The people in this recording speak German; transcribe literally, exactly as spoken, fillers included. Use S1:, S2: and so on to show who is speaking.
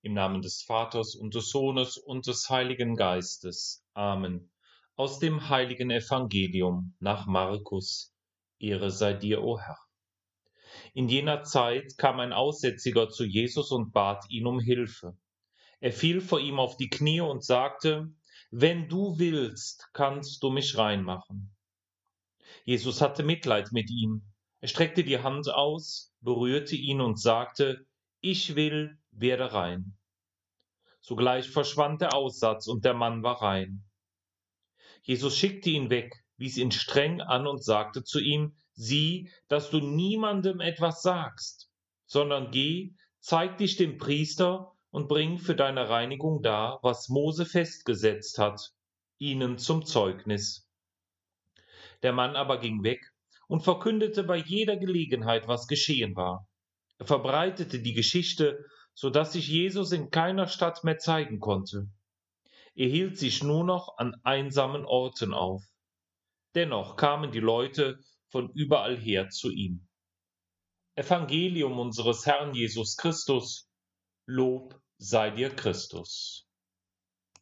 S1: Im Namen des Vaters und des Sohnes und des Heiligen Geistes. Amen. Aus dem heiligen Evangelium nach Markus. Ehre sei dir, o Herr. In jener Zeit kam ein Aussätziger zu Jesus und bat ihn um Hilfe. Er fiel vor ihm auf die Knie und sagte: Wenn du willst, kannst du mich reinmachen. Jesus hatte Mitleid mit ihm. Er streckte die Hand aus, berührte ihn und sagte: Ich will, werde rein. Sogleich verschwand der Aussatz und der Mann war rein. Jesus schickte ihn weg, wies ihn streng an und sagte zu ihm: Sieh, dass du niemandem etwas sagst, sondern geh, zeig dich dem Priester und bring für deine Reinigung dar, was Mose festgesetzt hat, ihnen zum Zeugnis. Der Mann aber ging weg und verkündete bei jeder Gelegenheit, was geschehen war. Er verbreitete die Geschichte, so dass sich Jesus in keiner Stadt mehr zeigen konnte. Er hielt sich nur noch an einsamen Orten auf. Dennoch kamen die Leute von überall her zu ihm. Evangelium unseres Herrn Jesus Christus. Lob sei dir, Christus.